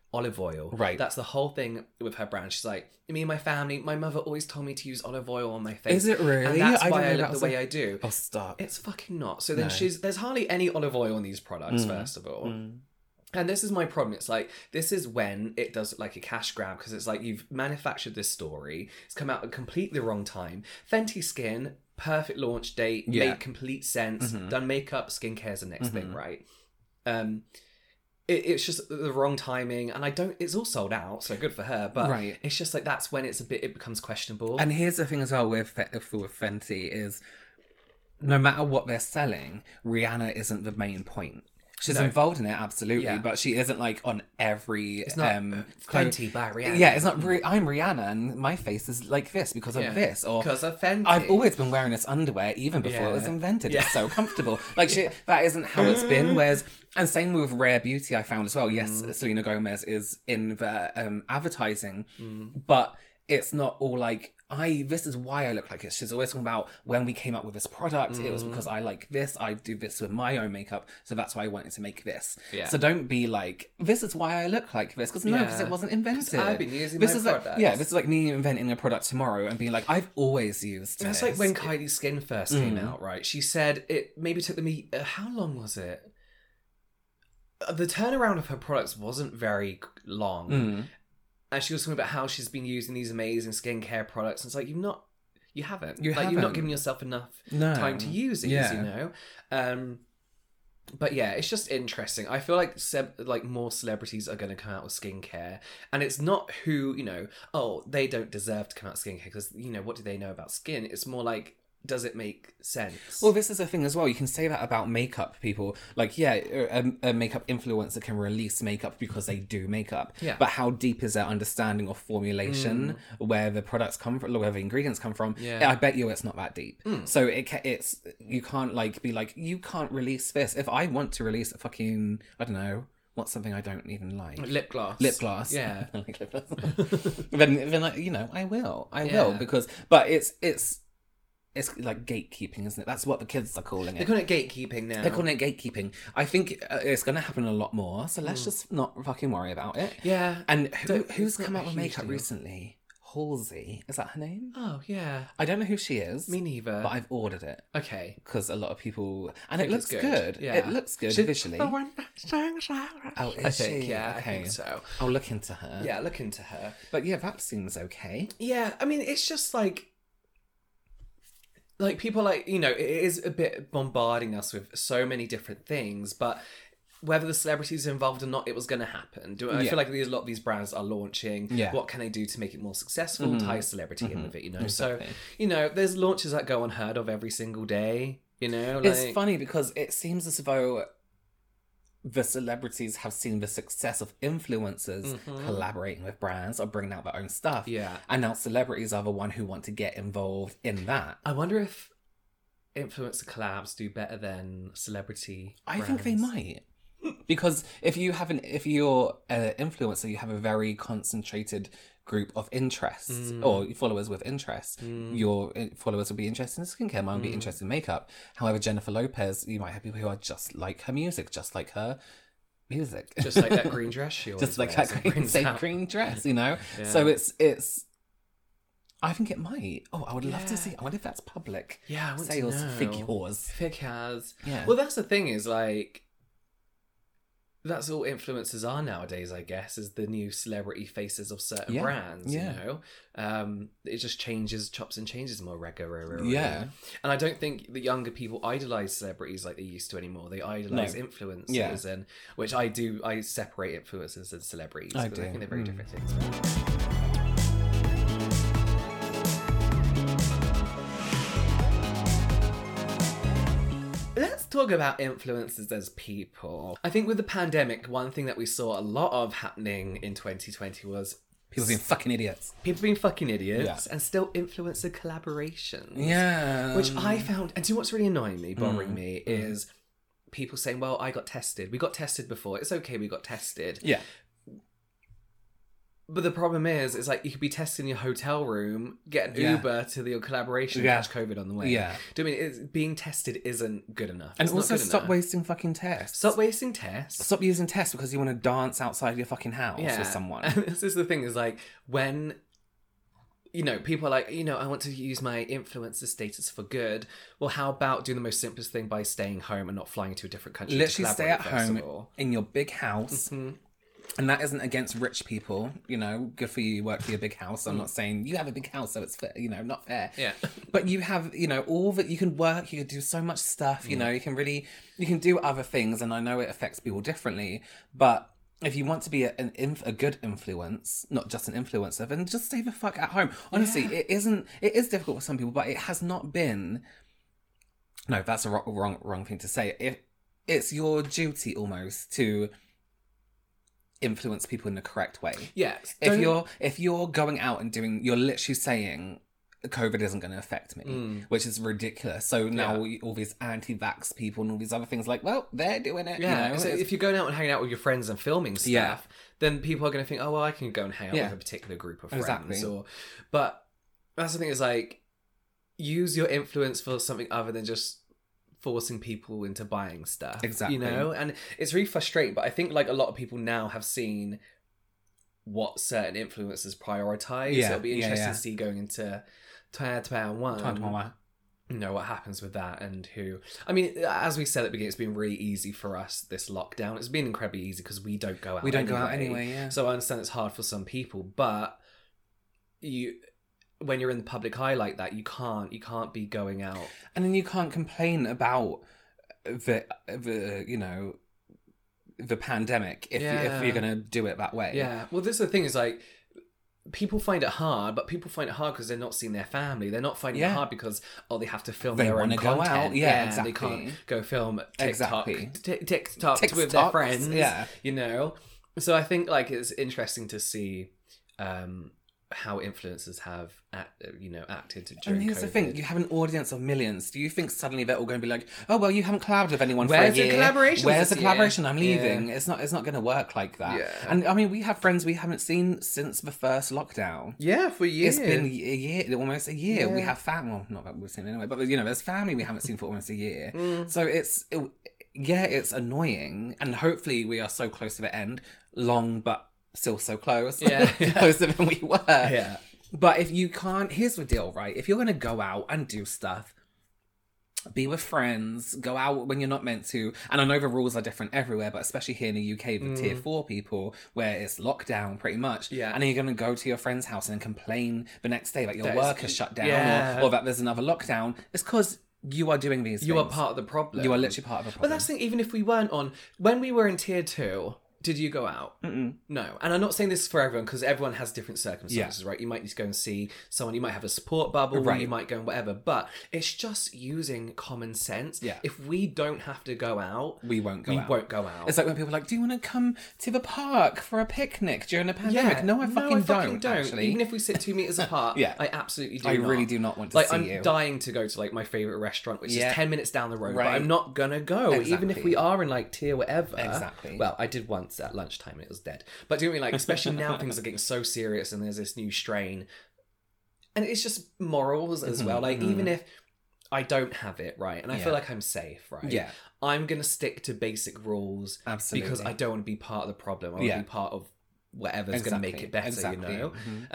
olive oil. Right. That's the whole thing with her brand. She's like, me and my family, my mother always told me to use olive oil on my face. Is it really? And that's why I look the way I do. Oh, stop. It's fucking not. So then there's hardly any olive oil in these products, first of all. And this is my problem. It's like, this is when it does like a cash grab, because it's like, you've manufactured this story. It's come out at completely the wrong time. Fenty Skin, perfect launch date, made complete sense. Done makeup, skincare is the next thing, right? It's just the wrong timing, and it's all sold out, so good for her, but it's just like, that's when it becomes questionable. And here's the thing as well with Fenty is, no matter what they're selling, Rihanna isn't the main point. She's involved in it, absolutely, but she isn't like on every... It's not Fenty by Rihanna. Yeah, it's not... I'm Rihanna and my face is like this because of this. Or because of Fenty. I've always been wearing this underwear even before it was invented. It's so comfortable. Like, that isn't how it's been. Whereas... And same with Rare Beauty, I found as well. Yes, Selena Gomez is in the advertising, but it's not all like... this is why I look like this. She's always talking about, when we came up with this product, it was because I like this, I do this with my own makeup, so that's why I wanted to make this. Yeah. So don't be like, this is why I look like this, because because it wasn't invented. I've been using this my products. This is like me inventing a product tomorrow and being like, I've always used this. That's like when Kylie's Skin first came out, right? She said it maybe took them how long was it? The turnaround of her products wasn't very long. And she was talking about how she's been using these amazing skincare products. And it's like, you haven't. You've not given yourself enough time to use these, you know? But yeah, it's just interesting. I feel like like more celebrities are going to come out with skincare. And it's not who, they don't deserve to come out with skincare because, what do they know about skin? It's more like, does it make sense? Well, this is the thing as well. You can say that about makeup people. Like, a makeup influencer can release makeup because they do makeup. Yeah. But how deep is their understanding of formulation, where the products come from, where the ingredients come from? Yeah. I bet you it's not that deep. So it's you can't like be like, you can't release this. If I want to release a fucking, I don't know, what's something I don't even like? Lip gloss. Lip gloss. Yeah. I like lip gloss. then I will because, but it's like gatekeeping, isn't it? That's what the kids are calling it. They're calling it gatekeeping now. They're calling it gatekeeping. I think it's going to happen a lot more, so let's just not fucking worry about it. Yeah. And who's come out with makeup recently? Halsey. Is that her name? Oh, yeah. I don't know who she is. Me neither. But I've ordered it. Okay. Because a lot of people... And it looks good. Yeah. It looks good visually. The one that sings out. Oh, is she? Yeah, okay. I think so. I'll look into her. Yeah, look into her. But yeah, that seems okay. Yeah, I mean, it's just like people it is a bit bombarding us with so many different things, but whether the celebrities are involved or not, it was going to happen. I feel like a lot of these brands are launching. Yeah. What can they do to make it more successful? Tie a celebrity in with it, Exactly. So, there's launches that go unheard of every single day, It's funny because it seems as though the celebrities have seen the success of influencers collaborating with brands or bringing out their own stuff. Yeah. And now celebrities are the one who want to get involved in that. I wonder if influencer collabs do better than celebrity brands. I think they might. Because if you're an influencer, you have a very concentrated group of interests or followers with interests. Your followers will be interested in skincare, mine will be interested in makeup. However, Jennifer Lopez, you might have people who are just like her music, just like her music. Just like that green dress she always just like that green dress, Yeah. So it's I think it might. Oh, I would love to see. I wonder if that's public. Yeah, I want sales to know. Figures. Yeah. Well, that's the thing is like, that's all influencers are nowadays, I guess, is the new celebrity faces of certain brands, it just chops and changes more regularly. Yeah. And I don't think the younger people idolise celebrities like they used to anymore. They idolise influencers, and which I separate influencers and celebrities. I think they're very different things. Let's talk about influencers as people. I think with the pandemic, one thing that we saw a lot of happening in 2020 was people being fucking idiots. And still influencer collaborations. Yeah. Which I found, and do you know what's really annoying me, bothering me, is people saying, well, I got tested. We got tested before. It's okay, we got tested. Yeah. But the problem is, it's like you could be testing your hotel room, get an Uber to your collaboration, and catch COVID on the way. Yeah. Do you know what I mean being tested isn't good enough? And it's also not good stop enough. wasting fucking tests. Stop wasting tests. Stop using tests because you want to dance outside your fucking house with someone. And this is the thing, is like when, you know, people are like, you know, I want to use my influencer status for good. Well, how about doing the most simplest thing by staying home and not flying to a different country? Literally stay at home festival. in your big house. Mm-hmm. And that isn't against rich people, you know, good for you, you work for your big house. I'm not saying you have a big house, so it's fair, you know, not fair. Yeah. But you have, you know, all that you can work, you can do so much stuff, you know, you can do other things. And I know it affects people differently, but if you want to be a good influence, not just an influencer, then just stay the fuck at home. Honestly, it is difficult for some people, but it has not been, no, that's a wrong thing to say. It's your duty almost to influence people in the correct way. Yes. If you're going out and you're literally saying COVID isn't going to affect me, which is ridiculous. So now all these anti-vax people and all these other things, like, well, they're doing it. Yeah. You know? So if you're going out and hanging out with your friends and filming stuff, then people are going to think, oh, well, I can go and hang out with a particular group of friends. Exactly. But that's the thing, is like, use your influence for something other than just forcing people into buying stuff. Exactly. You know? And it's really frustrating, but I think like a lot of people now have seen what certain influencers prioritize. Yeah. It'll be interesting to see going into 2021. You know, what happens with that and who... I mean, as we said at the beginning, it's been really easy for us, this lockdown. It's been incredibly easy because we don't go out go out anyway, yeah. So I understand it's hard for some people, but when you're in the public eye like that, you can't be going out. And then you can't complain about the you know, the pandemic if you're going to do it that way. Yeah. Well, this is the thing, is like, people find it hard, but people find it hard because they're not seeing their family. They're not finding it hard because, they have to film their own content. Go out. Yeah, exactly. They can't go film TikTok, Exactly. TikTok with their friends. Yeah. You know? So I think, like, it's interesting to see how influencers have acted during And here's COVID. the thing, you have an audience of millions. Do you think suddenly they're all going to be like, oh, well, you haven't collabed with anyone Where's for a year. the collaboration? Where's the collaboration? Year? I'm leaving. Yeah. It's not going to work like that. Yeah. And I mean, we have friends we haven't seen since the first lockdown. Yeah, for years. It's been a year, almost a year. Yeah. We have family, well, not that we've seen anyway, but you know, there's family we haven't seen for almost a year. So it's annoying. And hopefully we are so close to the end, long, but still so close. Yeah. Closer than we were. Yeah. But if you can't, here's the deal, right? If you're going to go out and do stuff, be with friends, go out when you're not meant to. And I know the rules are different everywhere, but especially here in the UK with tier 4 people, where it's lockdown pretty much. Yeah. And then you're going to go to your friend's house and complain the next day that your work is shut down or that there's another lockdown. It's because you are doing these things. You are part of the problem. You are literally part of the problem. But that's the thing, even if we weren't on... When we were in tier 2... Did you go out? Mm-mm. No. And I'm not saying this for everyone, because everyone has different circumstances, right? You might need to go and see someone, you might have a support bubble, you might go and whatever, but it's just using common sense. Yeah. If we don't have to go out, we won't go out. It's like when people are like, do you want to come to the park for a picnic during the pandemic? Yeah. No, I fucking don't. Actually. Even if we sit 2 meters apart, I absolutely do not. Really do not want to see I'm you. I'm dying to go to like my favourite restaurant, which is 10 minutes down the road, but I'm not gonna go. Exactly. Even if we are in like tier whatever. Exactly. Well, I did once at lunchtime and it was dead. But do you know what I mean? Like, especially now things are getting so serious and there's this new strain. And it's just morals as well. Like, even if I don't have it, right, and I feel like I'm safe, right? Yeah. I'm going to stick to basic rules. Absolutely. Because I don't want to be part of the problem. I want to be part of whatever's going to make it better, you know?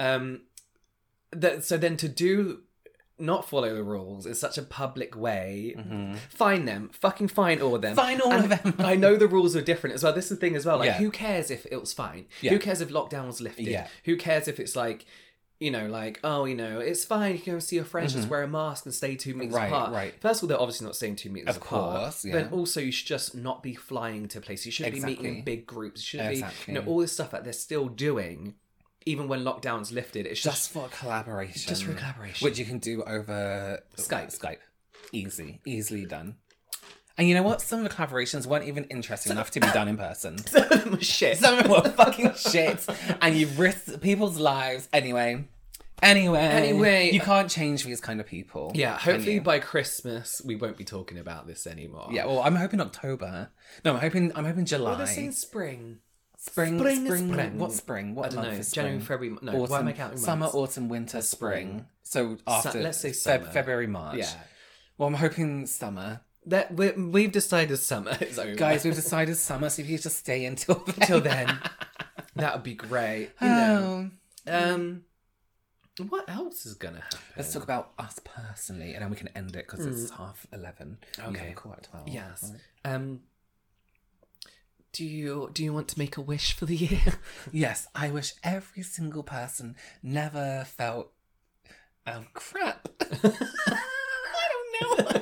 Mm-hmm. So then to not follow the rules in such a public way, fine them, fucking fine all of them. Fine all of them. I know the rules are different as well. This is the thing as well. Like, Yeah. who cares if it was fine? Yeah. Who cares if lockdown was lifted? Yeah. Who cares if it's like, you know, like, oh, you know, it's fine. You can go and see your friends, just wear a mask and stay 2 meters apart. Right. First of all, they're obviously not staying 2 meters apart. Of course, yeah. Then also, you should just not be flying to places. You shouldn't be meeting in big groups. You shouldn't be, you know, all this stuff that they're still doing. Even when lockdown's lifted, it's just for collaboration. Just for collaboration. Which you can do over Skype. Easily done. And you know what? Some of the collaborations weren't even interesting enough to be done in person. Some of them were shit. Some of them were fucking shit. And you've risked people's lives. Anyway. You can't change these kind of people. Yeah, hopefully by Christmas we won't be talking about this anymore. Yeah, well, I'm hoping October. No, I'm hoping July. Well, they're saying spring. Spring. What spring? What I don't month know. is January, spring? February. No, Autumn, why am I counting months? summer, autumn, winter, spring. So after let's say summer. February, March. Yeah. Well, I'm hoping summer. That we've decided summer is over. Guys, we've decided summer, so if you just stay until then. Until then, that would be great. You know. What else is gonna happen? Let's talk about us personally, and then we can end it because it's 11:30. Okay. You have a call at 12. Yes. Right? Do you want to make a wish for the year? Yes, I wish every single person never felt. Oh crap! I don't know.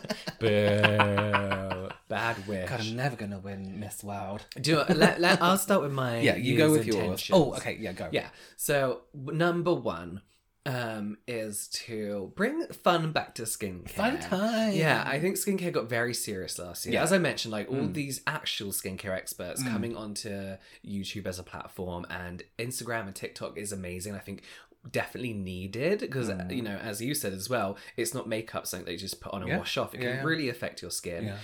Boo. Bad wish. God, I'm never gonna win Miss World. I'll start with my you go with yours. intentions. Oh, okay, yeah, go. Yeah. So number one is to bring fun back to skincare. Fun time. Yeah, I think skincare got very serious last year. Yeah. As I mentioned, like all these actual skincare experts coming onto YouTube as a platform, and Instagram and TikTok is amazing. I think definitely needed because you know, as you said as well, it's not makeup something that you just put on and wash off. It can really affect your skin.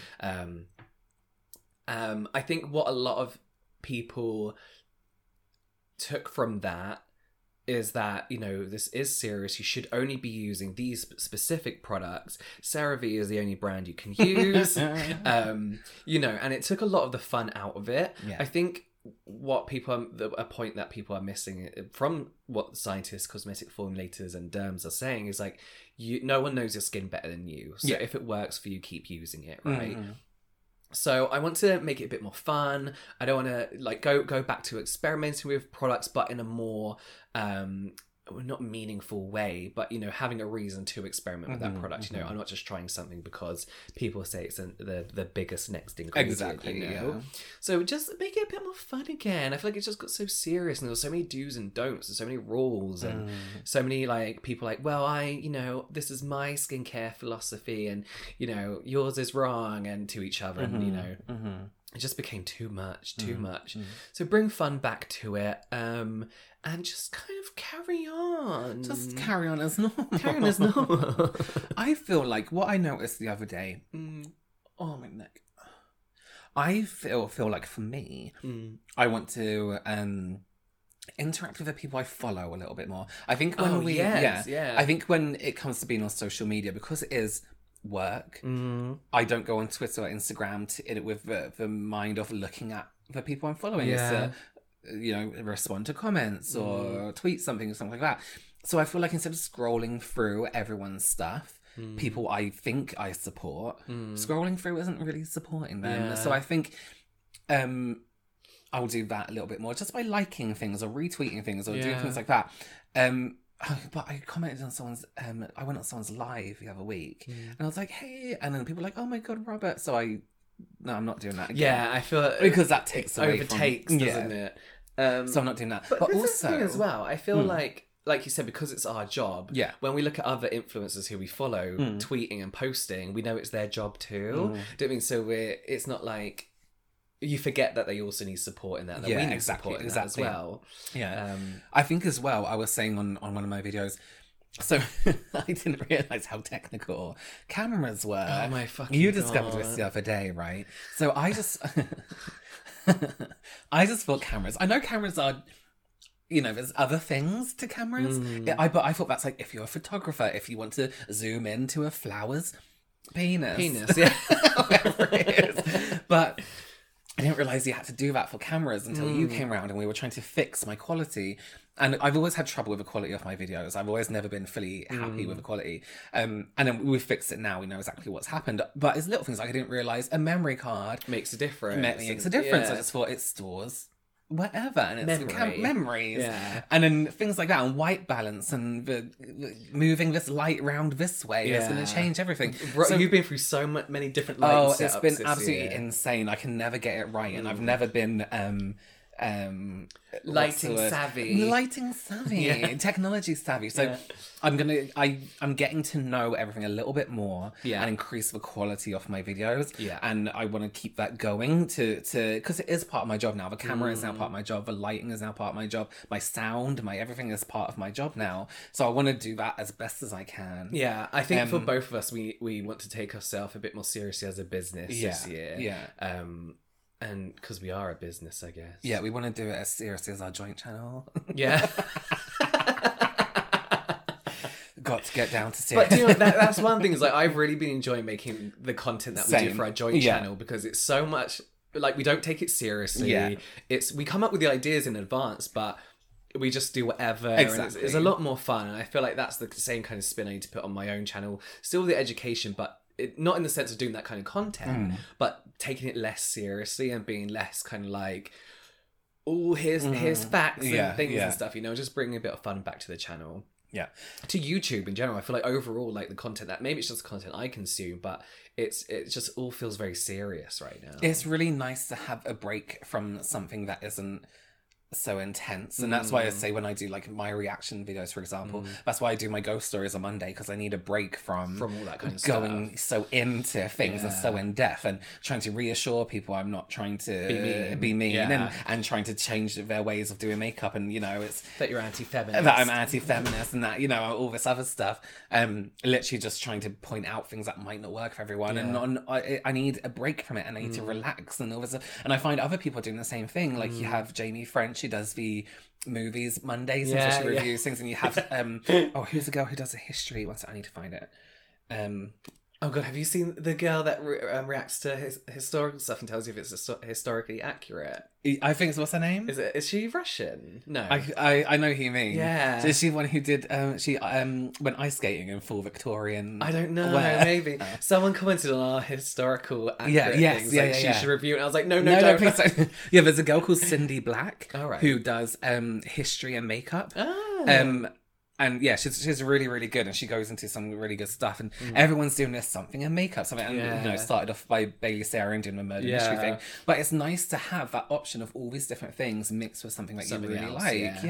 I think what a lot of people took from that is that, you know, this is serious. You should only be using these specific products. CeraVe is the only brand you can use. You know, and it took a lot of the fun out of it. I think a point that people are missing from what scientists, cosmetic formulators and derms are saying is like, no one knows your skin better than you. So if it works for you, keep using it, right? So I want to make it a bit more fun. I don't want to like go back to experimenting with products, but in a more not meaningful way, but, you know, having a reason to experiment with that product. You know, I'm not just trying something because people say it's the biggest next ingredient. Exactly. You know? So just make it a bit more fun again. I feel like it just got so serious, and there were so many do's and don'ts, and so many rules, and so many like people like, well, you know, this is my skincare philosophy, and, you know, yours is wrong, and to each other, and you know. It just became too much. So bring fun back to it, and just kind of carry on. Just carry on as normal. Carry on as normal. I feel like what I noticed the other day. Oh, my neck. I feel like for me, I want to interact with the people I follow a little bit more. I think when I think when it comes to being on social media, because it is work, I don't go on Twitter or Instagram with the mind of looking at the people I'm following. It's you know, respond to comments or tweet something or something like that. So I feel like instead of scrolling through everyone's stuff, people I think I support, scrolling through isn't really supporting them. So I think I'll do that a little bit more just by liking things or retweeting things or doing things like that. But I commented on someone's, I went on someone's live the other week and I was like, hey, and then people were like, oh my God, Robert. So no, I'm not doing that again. Yeah, I feel because that takes away overtakes, doesn't it? So I'm not doing that. But also, is the thing as well, I feel like you said, because it's our job. Yeah. When we look at other influencers who we follow, tweeting and posting, we know it's their job too. Do you know what I mean? So it's not like you forget that they also need support in that. That we need support in that as well. Yeah. I think as well, I was saying on one of my videos, so I didn't realise how technical cameras were. Oh my fucking You discovered this the other day, right? So I just thought cameras. I know cameras are, you know, there's other things to cameras. But I thought that's like if you're a photographer, if you want to zoom into a flower's penis, yeah, whatever it is. But I didn't realise you had to do that for cameras until you came around and we were trying to fix my quality. And I've always had trouble with the quality of my videos. I've always never been fully happy with the quality. And then we've fixed it now. We know exactly what's happened. But it's little things like I didn't realise a memory card makes a difference. Makes a difference. I just thought it stores whatever, and it's memories, and then things like that, and white balance, and the moving this light round this way is going to change everything. So you've been through so many different lighting setups. It's been absolutely insane. I can never get it right, and I've never been lighting savvy, technology savvy. So I'm getting to know everything a little bit more, and increase the quality of my videos. And I want to keep that going to because it is part of my job now. The camera is now part of my job. The lighting is now part of my job. My sound, my everything is part of my job now. So I want to do that as best as I can. Yeah, I think for both of us, we want to take ourselves a bit more seriously as a business this year. And because we are a business, I guess. Yeah, we want to do it as seriously as our joint channel. Yeah. Got to get down to serious. But you know, that's one thing, is like I've really been enjoying making the content that we do for our joint channel, because it's so much, like, we don't take it seriously. Yeah. We come up with the ideas in advance, but we just do whatever. Exactly. And it's a lot more fun. And I feel like that's the same kind of spin I need to put on my own channel. Still the education, but not in the sense of doing that kind of content, but taking it less seriously and being less kind of like, oh, here's facts and things and stuff, you know, just bringing a bit of fun back to the channel. Yeah. To YouTube in general, I feel like overall, like the content that, maybe it's just the content I consume, but it just all feels very serious right now. It's really nice to have a break from something that isn't so intense, and that's why I say when I do like my reaction videos, for example, that's why I do my ghost stories on Monday, because I need a break from all that kind of going stuff. so into things and so in depth, and trying to reassure people I'm not trying to be mean and trying to change their ways of doing makeup, and you know, it's that you're anti-feminist, that I'm anti-feminist, and that, you know, all this other stuff. Literally just trying to point out things that might not work for everyone, and I need a break from it, and I need to relax and all this stuff. And I find other people doing the same thing. Like you have Jamie French, she does the movies Mondays, and so she reviews things, and you have who's the girl who does a history? I need to find it. Oh god, have you seen the girl that reacts to historical stuff and tells you if it's historically accurate? I think what's her name? Is she Russian? No, I know who you mean. Yeah, so is she one who did she went ice skating in full Victorian? I don't know. Maybe someone commented on our historical accurate things. She should review it. And I was like, no, don't. Please don't. Yeah, there's a girl called Cindy Black, right, who does history and makeup. And yeah, she's really, really good, and she goes into some really good stuff, and everyone's doing this something in makeup, something, and you know, started off by Bailey Sarah doing the murder mystery thing, but it's nice to have that option of all these different things mixed with something that you really like.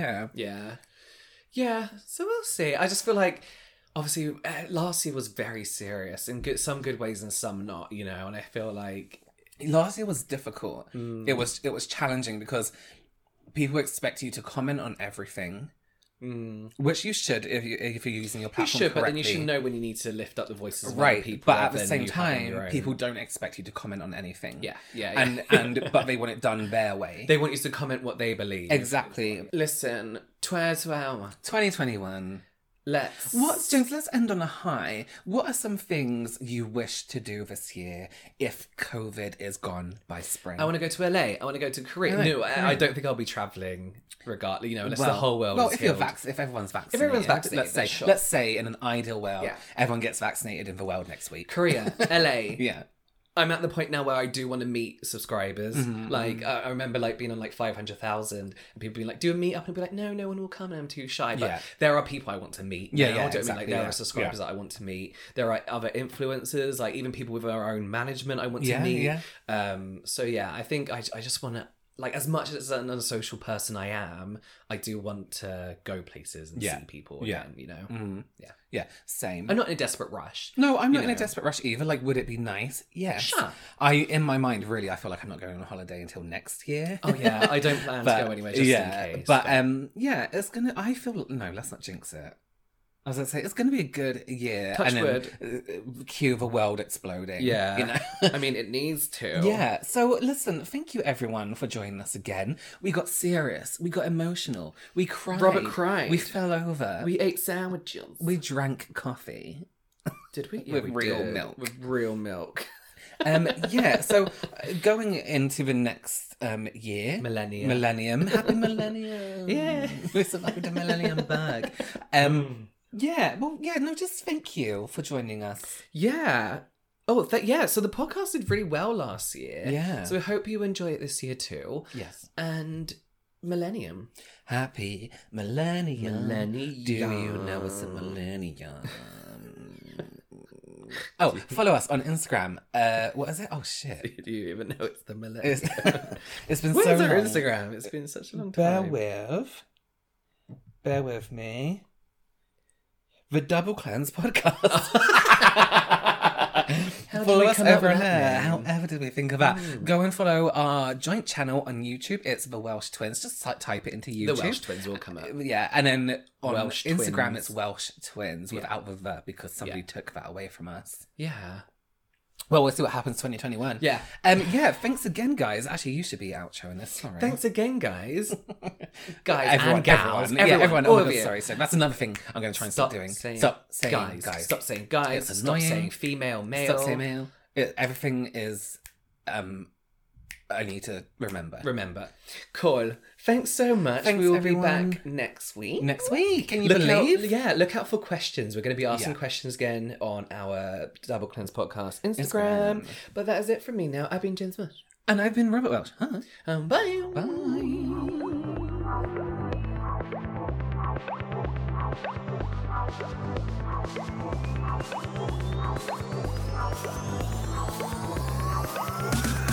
Yeah. So we'll see. I just feel like, obviously, last year was very serious in some good ways and some not, you know, and I feel like last year was difficult. It was challenging because people expect you to comment on everything. Which you should if you're using your platform correctly. But then you should know when you need to lift up the voices of other people. But at the same time, people don't expect you to comment on anything. And but they want it done their way. They want you to comment what they believe. Exactly. Listen, 2021. Let's end on a high. What are some things you wish to do this year if COVID is gone by spring? I want to go to LA. I want to go to Korea. No, I don't think I'll be travelling regardless, you know, unless the whole world is healed. If everyone's vaccinated. Let's say in an ideal world, everyone gets vaccinated in the world next week. Korea, LA. Yeah. I'm at the point now where I do want to meet subscribers. I remember like being on like 500,000 and people being like, do a meet up, and be like, no one will come and I'm too shy. But there are people I want to meet. There are subscribers that I want to meet. There are other influencers, like even people with our own management I want to meet. I think I just want to, like, as much as a social person I am, I do want to go places and see people again, you know? Yeah, same. I'm not in a desperate rush. No, I'm not in a desperate rush either. Like, would it be nice? Yes. Sure. In my mind, really, I feel like I'm not going on a holiday until next year. Oh, yeah. I don't plan to go anywhere, just in case. But, it's going to... No, let's not jinx it. I was going to say, it's going to be a good year. Touch wood. Cue the world exploding. Yeah. You know? I mean, it needs to. Yeah. So, listen, thank you, everyone, for joining us again. We got serious. We got emotional. We cried. Robert cried. We fell over. We ate sandwiches. We drank coffee. Did we? Yeah, with real milk. With real milk. So going into the next year, millennium, happy millennium. Yeah, we survived a millennium bug. Just thank you for joining us. Yeah. Oh, so the podcast did really well last year. Yeah. So I hope you enjoy it this year too. Yes. And millennium. Happy millennium. Millennium. Do you know it's a millennium? Oh, follow us on Instagram. What is it? Oh, shit. Do you even know it's the millennium? It's been Where's so long. our Instagram? It's been such a long time. Bear with me. The Double Cleanse Podcast. Follow us over there. However did we think of that? Go and follow our joint channel on YouTube. It's The Welsh Twins. Just type it into YouTube. The Welsh Twins will come up. Yeah, and then on Welsh Instagram Twins. it's Welsh Twins without the because somebody took that away from us. Yeah. Well, we'll see what happens 2021. Yeah. Yeah, thanks again, guys. Actually, you should be outroing this. Sorry. Thanks again, guys. Guys Everyone, and gals. everyone. All Oh, of God, sorry. sorry. So that's another thing I'm going to try and stop doing. Stop saying guys. Stop saying guys. It's Stop annoying. saying female, male. Stop saying male. Everything is... I need to remember. Cool. Thanks so much. Thanks, we will everyone. be back next week. Can you believe? Look out for questions. We're going to be asking questions again on our Double Cleanse podcast Instagram. But that is it from me now. I've been Jen Smith. And I've been Robert Welch. Bye. Bye.